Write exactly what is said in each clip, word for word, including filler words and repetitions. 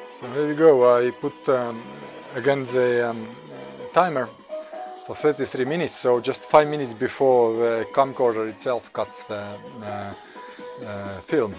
So here you go. I put um, again the um, timer for thirty-three minutes. So just five minutes before the camcorder itself cuts the uh, uh, film.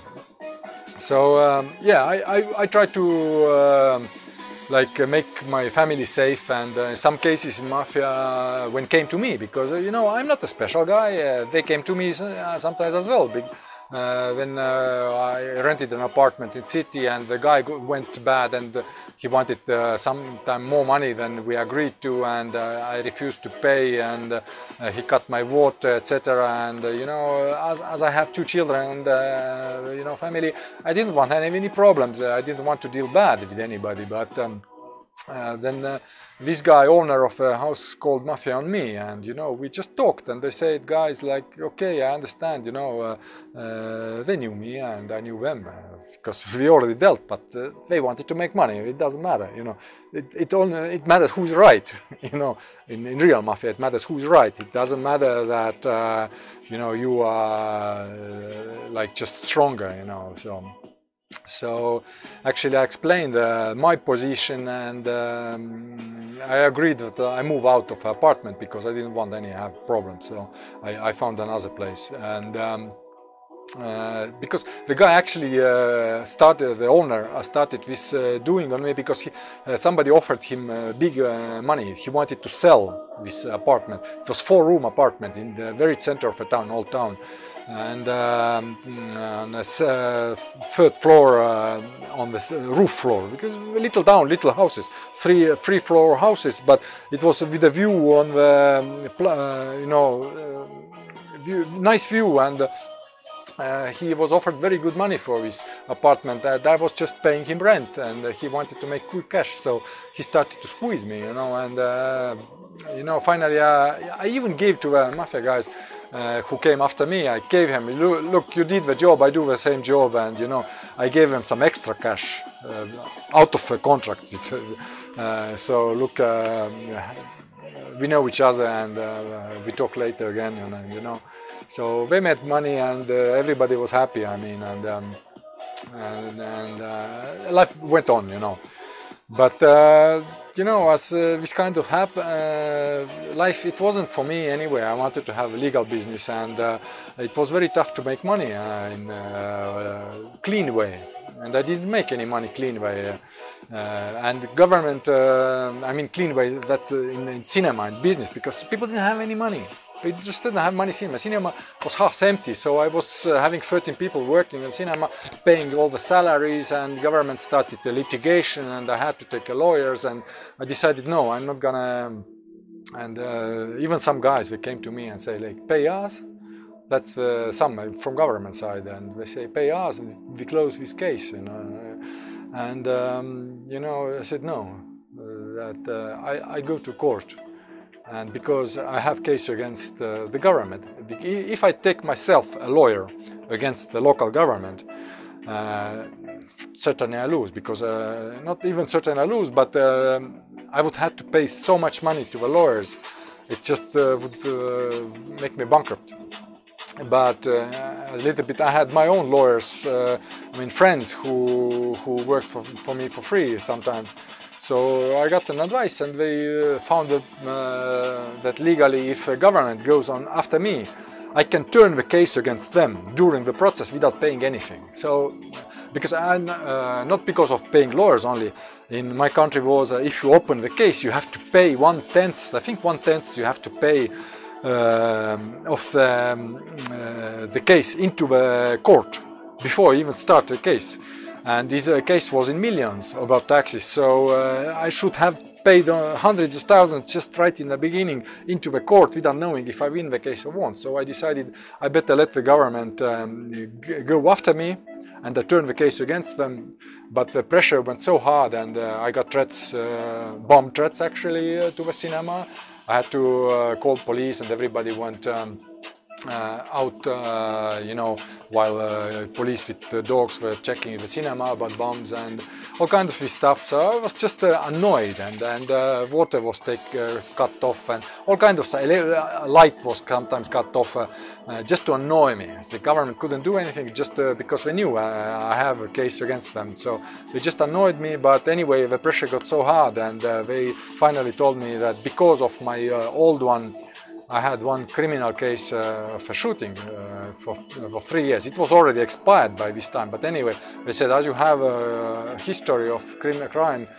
So um, yeah, I, I, I try to uh, like uh, make my family safe, and uh, in some cases in mafia uh, when came to me, because uh, you know, I'm not a special guy. Uh, they came to me uh, sometimes as well. Big, uh, when uh, I rented an apartment in city, and the guy went bad, and uh, he wanted uh, sometime more money than we agreed to, and uh, I refused to pay, and uh, he cut my water, et cetera. And uh, you know, as, as I have two children and uh, you know, family, I didn't want any, any problems. I didn't want to deal bad with anybody, but um, uh, then uh, this guy, owner of a house, called Mafia on me, and you know, we just talked, and they said, guys, like, okay, I understand, you know, uh, uh, they knew me and I knew them, uh, because we already dealt, but uh, they wanted to make money. It doesn't matter, you know, it it only it matters who's right, you know. In, in real mafia, it matters who's right. It doesn't matter that uh, you know, you are uh, like just stronger, you know. So. So actually I explained uh, my position, and um, I agreed that uh, I move out of apartment because I didn't want any have problems. So I, I found another place, and um, uh, because the guy actually uh, started, the owner uh, started with uh, doing on me because he, uh, somebody offered him uh, big uh, money. He wanted to sell this apartment. It was four-room apartment in the very center of a town, old town, and um, on the uh, third floor, uh, on the roof floor, because little town, little houses, three three floor houses, but it was with a view on the uh, you know, uh, view, nice view, and. Uh, Uh, he was offered very good money for his apartment, and I was just paying him rent, and uh, he wanted to make quick cash, so he started to squeeze me, you know, and uh, you know, finally uh, I even gave to the mafia guys uh, who came after me, I gave him, look, you did the job, I do the same job, and you know, I gave him some extra cash uh, out of a contract. uh, so look, uh, we know each other, and uh, we talk later again, and you know. So they made money, and uh, everybody was happy. I mean, and um, and, and uh, life went on, you know. But uh, you know, as uh, this kind of hap uh, life, it wasn't for me anyway. I wanted to have a legal business, and uh, it was very tough to make money uh, in a clean way. And I didn't make any money clean way. Uh, and government, uh, I mean, clean way that uh, in, in cinema and business, because people didn't have any money. They just didn't have money. Cinema. Cinema was half empty, so I was uh, having thirteen people working in cinema, paying all the salaries, and government started the litigation, and I had to take a lawyers, and I decided, no, I'm not gonna. And uh, even some guys, they came to me and say, like, pay us. That's uh, some from government side, and they say, pay us, and we close this case, you know. And um, you know, I said no. Uh, that uh, I, I go to court. And because I have case against uh, the government, if I take myself a lawyer against the local government, uh, certainly I lose, because uh, not even certainly I lose, but uh, I would have to pay so much money to the lawyers, it just uh, would uh, make me bankrupt. But uh, a little bit, I had my own lawyers, uh, I mean friends who who worked for, for me for free sometimes. So I got an advice, and they uh, found that, uh, that legally, if a government goes on after me, I can turn the case against them during the process without paying anything. So, because I, uh, not because of paying lawyers only. In my country was, uh, if you open the case, you have to pay one tenth. I think one tenth you have to pay um, of the, um, uh, the case into the court before you even start the case. And this uh, case was in millions about taxes, so uh, I should have paid uh, hundreds of thousands just right in the beginning into the court without knowing if I win the case or won't. So I decided I better let the government um, go after me, and I turned the case against them. But the pressure went so hard, and uh, I got threats, uh, bomb threats actually, uh, to the cinema. I had to uh, call police, and everybody went um, uh, out, uh, you know, while uh, police with the dogs were checking the cinema about bombs and all kinds of this stuff. So I was just uh, annoyed, and and uh, water was take, uh, cut off, and all kinds of uh, light was sometimes cut off, uh, uh, just to annoy me. The government couldn't do anything just uh, because they knew uh, I have a case against them. So they just annoyed me. But anyway, the pressure got so hard, and uh, they finally told me that because of my uh, old one, I had one criminal case uh, for shooting uh, for, for three years. It was already expired by this time, but anyway, they said, as you have a history of criminal crime,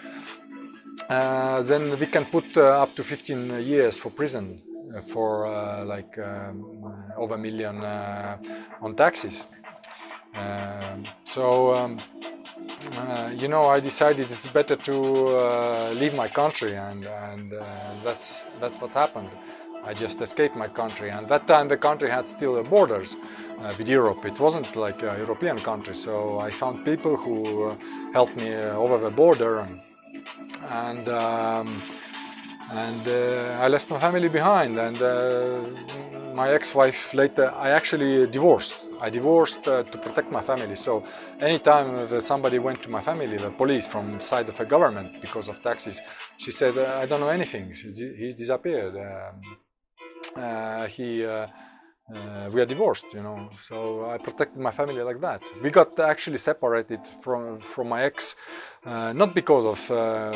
uh, then we can put uh, up to fifteen years for prison uh, for uh, like um, over a million uh, on taxes. Uh, so, um, uh, you know, I decided it's better to uh, leave my country, and, and uh, that's, that's what happened. I just escaped my country, and that time the country had still borders uh, with Europe. It wasn't like a European country, so I found people who uh, helped me uh, over the border, and and, um, and uh, I left my family behind. And uh, my ex-wife later, I actually divorced. I divorced uh, to protect my family. So anytime somebody went to my family, the police from side of the government because of taxes, she said, I don't know anything. He's disappeared. Um, Uh, he, uh, uh, we are divorced, you know. So I protected my family like that. We got actually separated from from my ex, uh, not because of uh,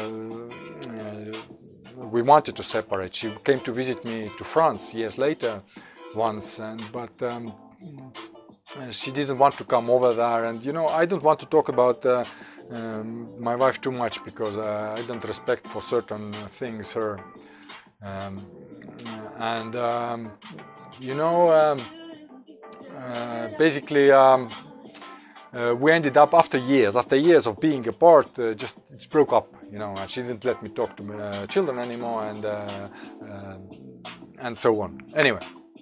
uh, we wanted to separate. She came to visit me to France years later, once, and but um, she didn't want to come over there. And you know, I don't want to talk about uh, um, my wife too much because uh, I don't respect for certain things her. Um, and um, you know, um, uh, basically um, uh, we ended up after years, after years of being apart, uh, just it broke up, you know, and she didn't let me talk to my uh, children anymore, and uh, uh, and so on. Anyway,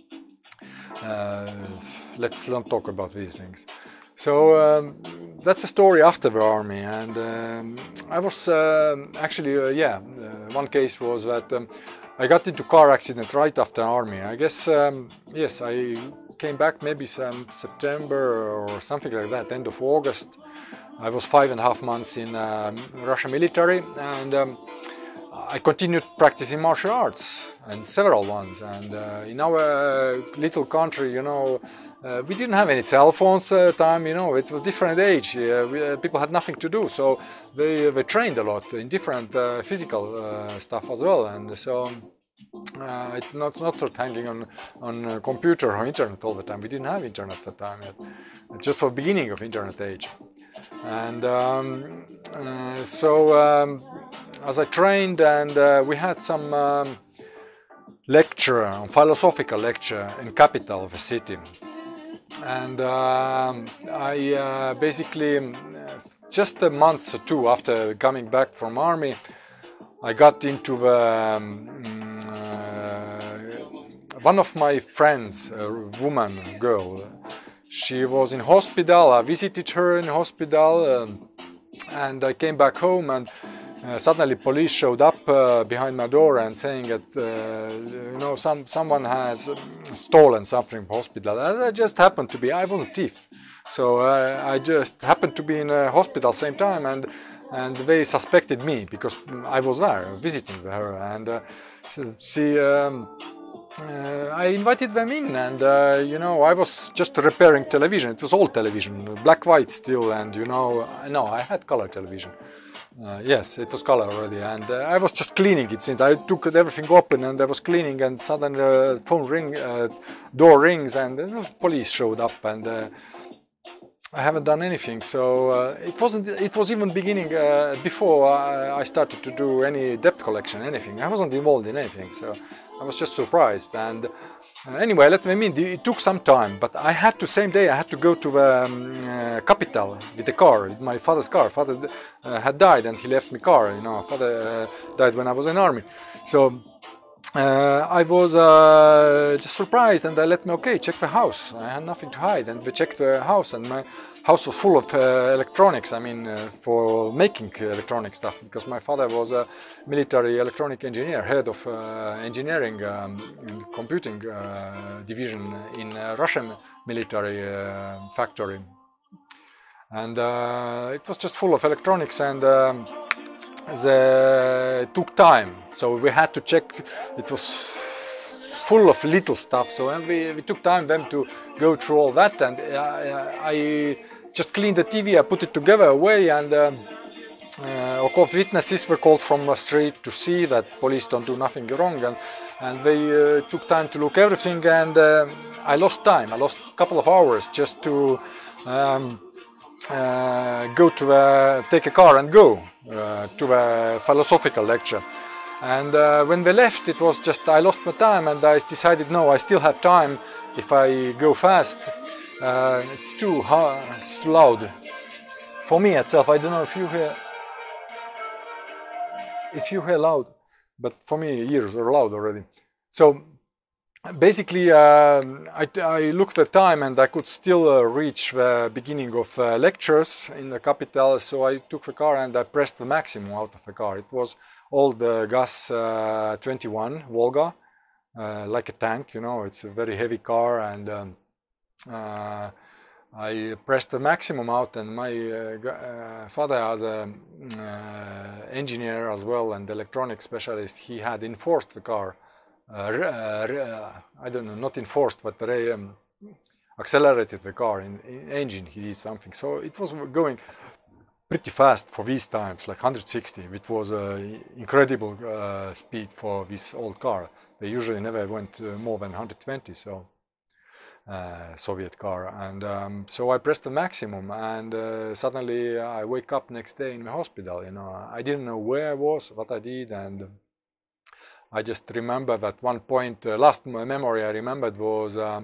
uh, let's not talk about these things. So um, that's the story after the army, and um, I was uh, actually, uh, yeah, uh, one case was that um, I got into car accident right after army. I guess, um, yes, I came back maybe some September or something like that, end of August. I was five and a half months in um, Russian military, and um, I continued practicing martial arts, and several ones. And uh, in our uh, little country, you know, uh, we didn't have any cell phones at the time, you know, it was different age. Uh, we, uh, people had nothing to do, so they, they trained a lot in different uh, physical uh, stuff as well. And so uh, it's not, not sort of hanging on, on a computer or internet all the time. We didn't have internet at the time yet, just for the beginning of internet age. And um, uh, so um, as I trained, and uh, we had some um, lecture, philosophical lecture in capital of a city, and um, I uh, basically just a month or two after coming back from army, I got into the um, uh, one of my friends, a woman, a girl. She was in hospital. I visited her in hospital, um, and I came back home, and uh, suddenly police showed up uh, behind my door and saying that uh, you know, some someone has stolen something from hospital. I just happened to be. I wasn't a thief, so uh, I just happened to be in a hospital same time, and and they suspected me because I was there visiting her, and uh, she. Um, Uh, I invited them in, and uh, you know, I was just repairing television. It was old television, black white still, and you know, no, I had color television. Uh, yes, it was color already, and uh, I was just cleaning it. Since I took everything open and I was cleaning, and suddenly uh, phone ring, uh, door rings, and the police showed up, and uh, I haven't done anything. So uh, it wasn't. It was even beginning uh, before I, I started to do any debt collection, anything. I wasn't involved in anything, so I was just surprised. And uh, anyway, let me mean, it took some time, but I had to, same day I had to go to the um, uh, capital with the car, with my father's car. Father uh, had died and he left me car, you know, father uh, died when I was in army. So uh, I was uh, just surprised, and they let me, okay, check the house. I had nothing to hide, and we checked the house, and my house was full of uh, electronics. I mean, uh, for making electronic stuff, because my father was a military electronic engineer, head of uh, engineering um, and computing uh, division in uh, Russian military uh, factory. And uh, it was just full of electronics, and um, the, it took time, so we had to check. It was full of little stuff, so we, we took time then to go through all that, and uh, I just cleaned the T V, I put it together away, and um, uh, of course witnesses were called from the street to see that police don't do nothing wrong, and, and they uh, took time to look everything, and uh, I lost time, I lost a couple of hours just to um, uh, go to the, take a car and go uh, to the philosophical lecture. And uh, when they left, it was just, I lost my time, and I decided, no, I still have time if I go fast. Uh, it's too hard, it's too loud. For me itself, I don't know if you hear, if you hear loud, but for me, ears are loud already. So basically, uh, I, I looked at the time, and I could still uh, reach the beginning of uh, lectures in the capital, so I took the car and I pressed the maximum out of the car. It was old uh, Gas uh, twenty-one Volga, uh, like a tank, you know, it's a very heavy car, and um, uh, I pressed the maximum out, and my uh, uh, father, as an uh, engineer as well and electronic specialist, he had enforced the car. Uh, uh, I don't know, not enforced, but they um, accelerated the car in, in engine. He did something, so it was going pretty fast for these times, like one hundred sixty, which was an uh, incredible uh, speed for this old car. They usually never went uh, more than one hundred twenty, so uh, Soviet car. And um, so I pressed the maximum, and uh, suddenly I wake up next day in the hospital. You know, I didn't know where I was, what I did, and I just remember that one point, uh, last memory I remembered was uh,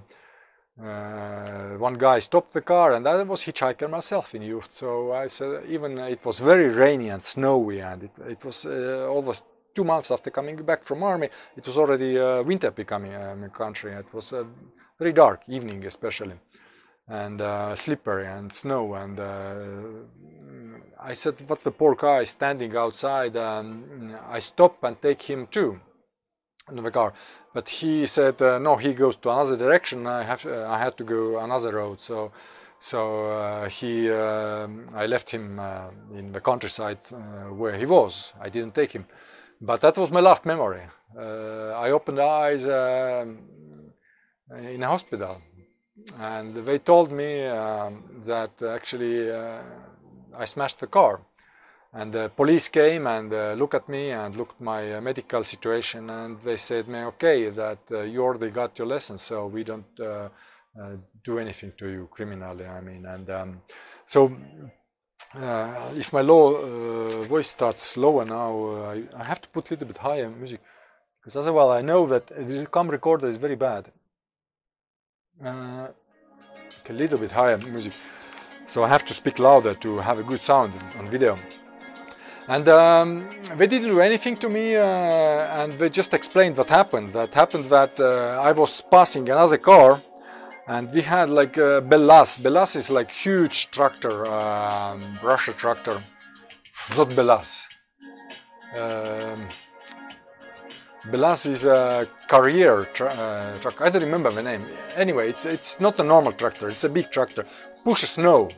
uh, one guy stopped the car, and I was hitchhiker myself in youth. So I said, even it was very rainy and snowy, and it, it was uh, almost two months after coming back from army. It was already uh, winter becoming uh, in the country. It was a very dark evening, especially, and uh, slippery and snow. And uh, I said, "What's the poor guy standing outside?" Um, I stop and take him too. In the car, but he said uh, no, he goes to another direction. I have uh, I had to go another road, so so uh, he uh, I left him uh, in the countryside uh, where he was. I didn't take him, but that was my last memory. uh, I opened eyes uh, in a hospital, and they told me um, that actually uh, I smashed the car. And the police came and uh, looked at me and looked at my uh, medical situation, and they said me, okay, that uh, you already got your lesson, so we don't uh, uh, do anything to you criminally. I mean, and um, so uh, if my low uh, voice starts lower now, uh, I, I have to put a little bit higher music, because otherwise I know that the cam recorder is very bad. Uh, okay, a little bit higher music, so I have to speak louder to have a good sound on video. And um, they didn't do anything to me, uh, and they just explained what happened. That happened that uh, I was passing another car, and we had like uh, Belas. Belas is like huge tractor, um, Russia tractor, not Belas. Um, Belas is a Carrier tra uh, truck. I don't remember the name. Anyway, it's it's not a normal tractor. It's a big tractor. Pushes snow.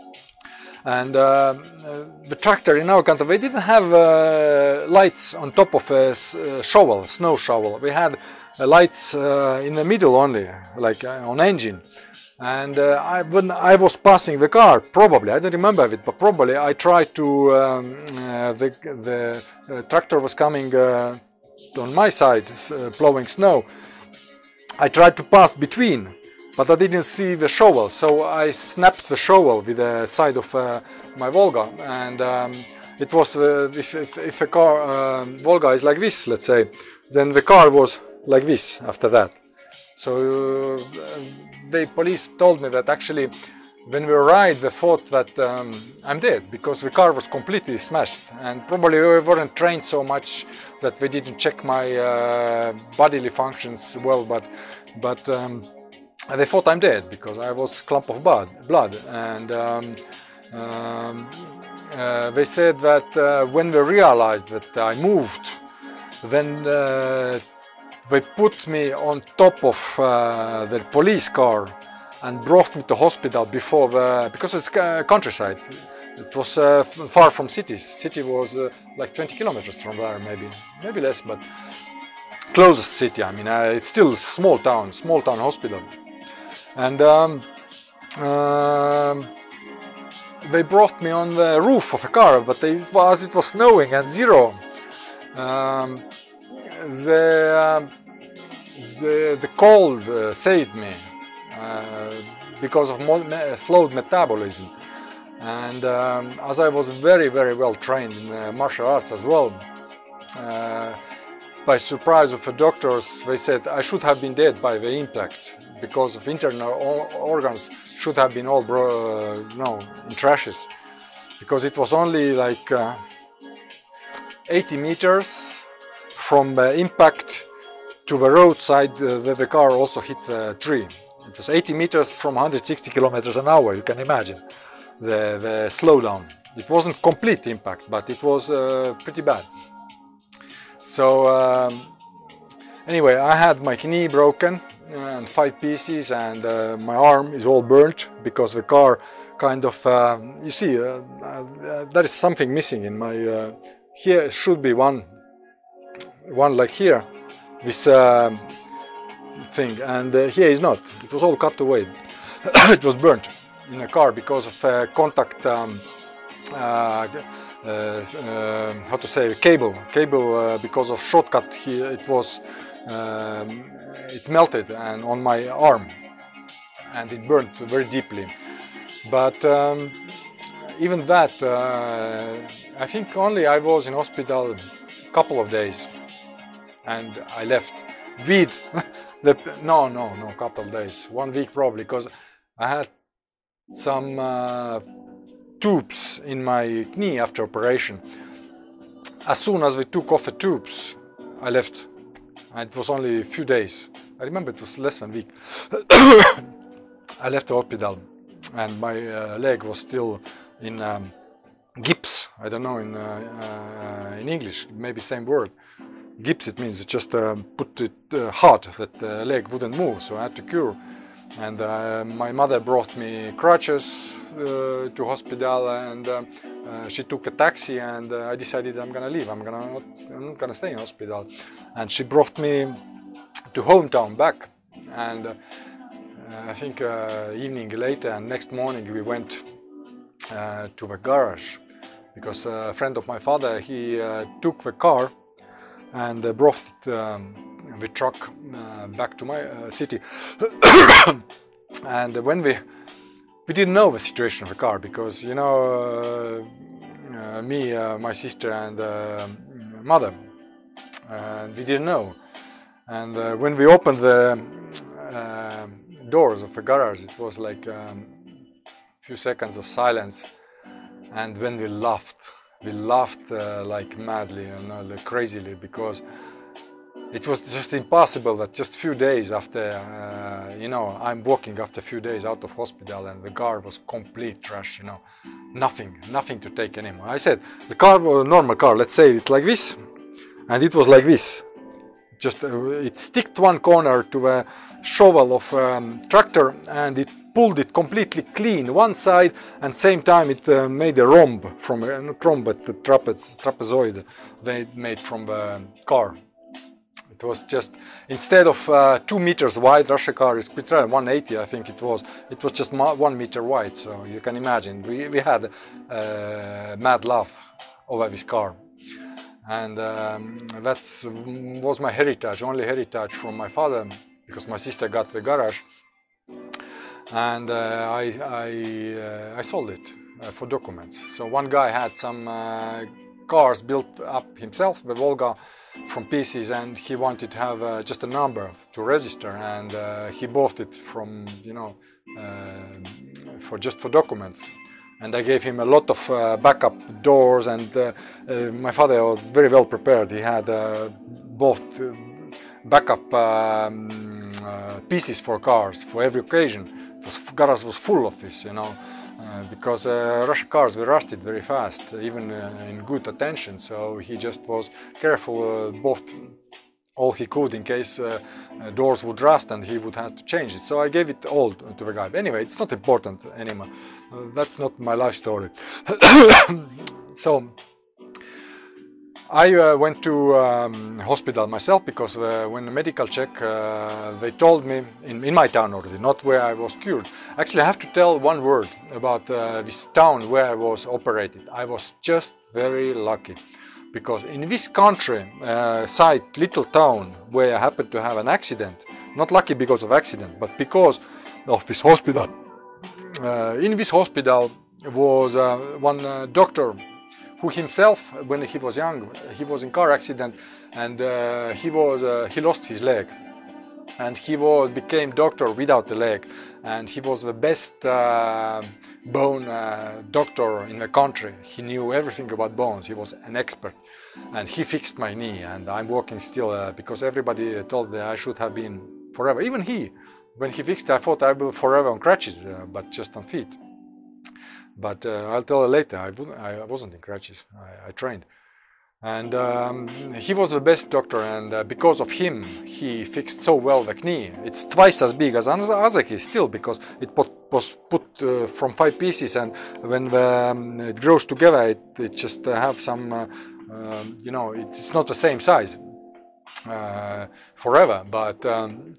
And uh, the tractor in our country, they didn't have uh, lights on top of a uh, shovel, snow shovel. We had uh, lights uh, in the middle only, like uh, on engine. And uh, I, when I was passing the car, probably, I don't remember it, but probably I tried to, um, uh, the, the uh, tractor was coming uh, on my side, uh, plowing snow. I tried to pass between, but I didn't see the shovel, so I snapped the shovel with the side of uh, my Volga, and um, it was, uh, if, if, if a car, uh, Volga is like this, let's say, then the car was like this after that. So uh, the police told me that actually when we arrived, we thought that um, I'm dead, because the car was completely smashed, and probably we weren't trained so much that we didn't check my uh, bodily functions well, but but um, they thought I'm dead because I was a clump of blood, blood. and um, um, uh, they said that uh, when we realized that I moved, then uh, they put me on top of uh, the police car and brought me to hospital before the, because it's uh, countryside. It was uh, far from cities. City was uh, like twenty kilometers from there, maybe, maybe less, but closest city. I mean, uh, it's still small town, small town hospital. And um, um, they brought me on the roof of a car, but they, as it was snowing and zero, um, the, uh, the the cold uh, saved me. Uh, because of me slowed metabolism, and um, as I was very very well trained in uh, martial arts as well, uh, by surprise of the doctors, they said I should have been dead by the impact, because of internal organs should have been all bro uh, no, in trashes, because it was only like uh, eighty meters from the impact to the roadside uh, where the car also hit a tree. It was eighty meters from one hundred sixty kilometers an hour. You can imagine the, the slowdown. It wasn't complete impact, but it was uh, pretty bad. So um, anyway, I had my knee broken and five pieces, and uh, my arm is all burnt because the car kind of, uh, you see, uh, uh, there is something missing in my, uh, here should be one, one like here, this uh, thing, and uh, here is not. It was all cut away. It was burnt in a car because of uh, contact, um, uh, uh, uh, how to say, cable, cable uh, because of shortcut here, it was, um, it melted and on my arm, and it burnt very deeply. But um, even that, uh, I think only I was in hospital a couple of days, and I left with the, no, no, no, couple of days, one week probably, because I had some uh, tubes in my knee after operation. As soon as we took off the tubes, I left. And it was only a few days. I remember it was less than a week. I left the hospital, and my uh, leg was still in um, gips. I don't know in uh, uh, in English, maybe same word. Gips, it means just uh, put it uh, hard that the leg wouldn't move, so I had to cure. And uh, my mother brought me crutches uh, to hospital, and uh, uh, she took a taxi, and uh, I decided I'm gonna leave. I'm gonna not, I'm not gonna stay in hospital. And she brought me to hometown back. And uh, I think uh, evening later, and next morning we went uh, to the garage, because a friend of my father, he uh, took the car and uh, brought it, um, the truck uh, back to my uh, city. And when we we didn't know the situation of the car, because you know uh, uh, me, uh, my sister, and uh, mother, and we didn't know. And uh, when we opened the uh, doors of the garage, it was like a um, few seconds of silence, and when we laughed. We laughed uh, like madly, you know, like crazily, because it was just impossible that just a few days after, uh, you know, I'm walking after a few days out of hospital, and the car was complete trash, you know, nothing, nothing to take anymore. I said, the car was a normal car, let's say it like this, and it was like this. Just, uh, it sticked one corner to a shovel of um, tractor, and it pulled it completely clean one side, and same time it uh, made a rhomb from a, not rhomb, but the trapeze, trapezoid they made from the car. It was just, instead of uh, two meters wide, Russia car is one eighty, I think it was. It was just one meter wide, so you can imagine we we had a uh, mad laugh over this car. And um, that was my heritage, only heritage from my father, because my sister got the garage, and uh, I I, uh, I sold it uh, for documents. So one guy had some uh, cars built up himself, the Volga, from pieces, and he wanted to have uh, just a number to register, and uh, he bought it from, you know, uh, for just for documents. And I gave him a lot of uh, backup doors, and uh, uh, my father was very well prepared. He had uh, both uh, backup um, uh, pieces for cars for every occasion. The garage was full of this, you know, uh, because uh, Russian cars were rusted very fast, even uh, in good attention. So he just was careful, uh, both all he could in case uh, uh, doors would rust and he would have to change it. So I gave it all to the guy. But anyway, it's not important anymore. Uh, that's not my life story. So I uh, went to um, hospital myself, because uh, when the medical check, uh, they told me, in, in my town already, not where I was cured. Actually, I have to tell one word about uh, this town where I was operated. I was just very lucky. Because in this country uh, side, little town where I happened to have an accident, not lucky because of accident, but because of this hospital. Uh, in this hospital was uh, one uh, doctor who himself, when he was young, he was in car accident, and uh, he was uh, he lost his leg, and he was became doctor without the leg, and he was the best uh, bone uh, doctor in the country. He knew everything about bones. He was an expert, and he fixed my knee, and I'm walking still uh, because everybody told me I should have been forever. Even he, when he fixed it, I thought I will forever on crutches, uh, but just on feet. But uh, I'll tell you later, I, I wasn't in crutches, I, I trained. And um, he was the best doctor, and uh, because of him, he fixed so well the knee. It's twice as big as other key still, because it put, was put uh, from five pieces, and when the, um, it grows together, it, it just uh, have some, uh, uh, you know, it's not the same size uh, forever. But um,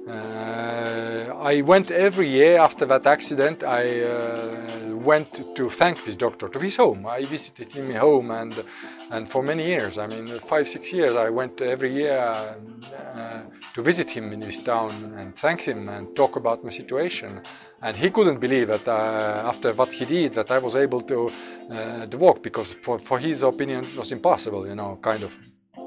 uh, I went every year after that accident. I uh, went to thank this doctor to his home. I visited him at home, and and for many years, I mean five six years, I went every year uh, to visit him in this town and thank him and talk about my situation. And he couldn't believe that uh, after what he did, that I was able to uh, to walk, because for for his opinion it was impossible, you know, kind of.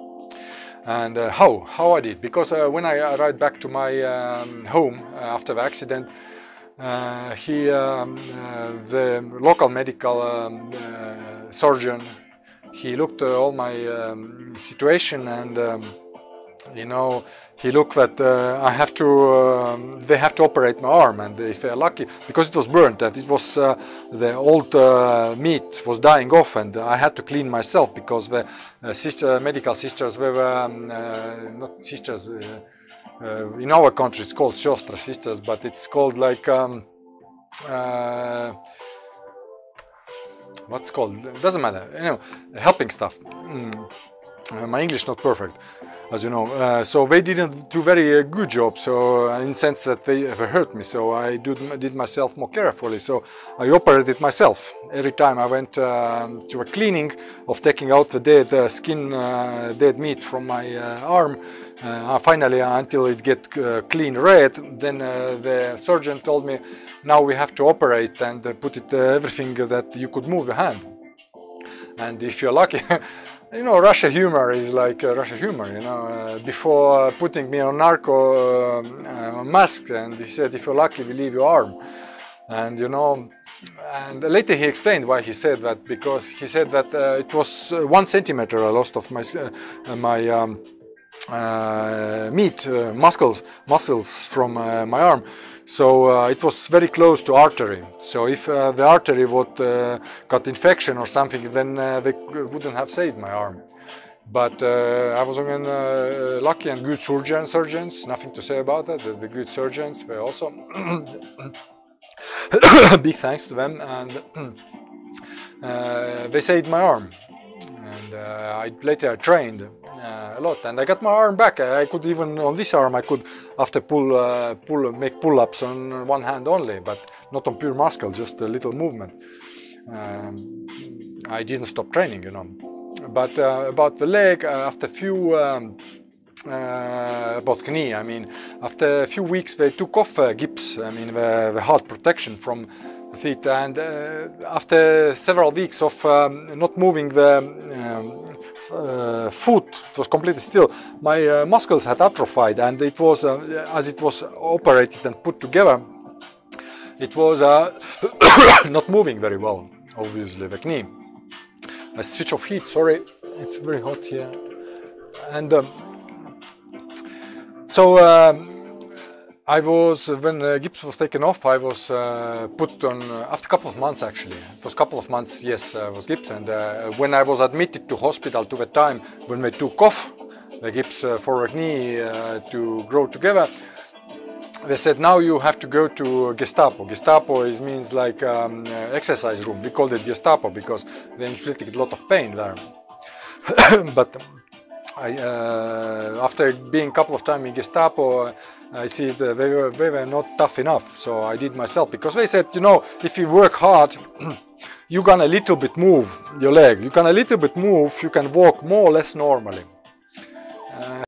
And uh, how how I did, because uh, when I arrived back to my um, home uh, after the accident, uh, he um, uh, the local medical um, uh, surgeon, he looked at all my um, situation, and um, you know, he looked that uh, I have to um, they have to operate my arm, and if they're lucky, because it was burnt and it was uh, the old uh, meat was dying off, and I had to clean myself, because the uh, sister medical sisters were um, uh, not sisters uh, uh, in our country it's called siostra, sisters, but it's called like um, uh, what's called, it doesn't matter, you know, helping stuff. Mm. Uh, my English not perfect, as you know, uh, so they didn't do very uh, good job, so uh, in the sense that they have hurt me, so I did, did myself more carefully, so I operated myself. Every time I went uh, to a cleaning of taking out the dead uh, skin, uh, dead meat from my uh, arm, uh, finally uh, until it get uh, clean red, then uh, the surgeon told me, now we have to operate and uh, put it uh, everything that you could move the hand. And if you're lucky, you know, Russia humor is like uh, Russia humor, you know. Uh, before uh, putting me on narco uh, uh, mask, and he said, if you're lucky, we leave your arm. And you know, and later he explained why he said that, because he said that uh, it was uh, one centimeter I lost of my uh, my um, uh, meat, uh, muscles, muscles from uh, my arm. So uh, it was very close to artery. So if uh, the artery would uh, got infection or something, then uh, they wouldn't have saved my arm. But uh, I was again uh, lucky, and good surgeon, surgeons, nothing to say about that. The, the good surgeons were also big thanks to them, and uh, they saved my arm. And uh, I later trained uh, a lot, and I got my arm back. I could even on this arm, I could after pull, uh, pull, make pull-ups on one hand only, but not on pure muscle, just a little movement. Um, I didn't stop training, you know. But uh, about the leg, uh, after a few, um, uh, about knee, I mean, after a few weeks they took off uh, gips, I mean, the, the hard protection from the feet, and uh, after several weeks of um, not moving the um, uh, foot, it was completely still, my uh, muscles had atrophied, and it was, uh, as it was operated and put together, it was uh, not moving very well, obviously, the knee. I switch off heat, sorry, it's very hot here. And um, so um, I was, when uh, gips was taken off, I was uh, put on, uh, after a couple of months actually, it was a couple of months, yes, I uh, was gips. And uh, when I was admitted to hospital to the time when they took off the gips uh, for a knee uh, to grow together, they said, now you have to go to Gestapo. Gestapo is, means like um, uh, exercise room. We called it Gestapo because they inflicted a lot of pain there. But I, uh, after being a couple of times in Gestapo, uh, I see that they were, they were not tough enough. So I did myself, because they said, you know, if you work hard, you can a little bit move your leg. You can a little bit move, you can walk more or less normally. Uh,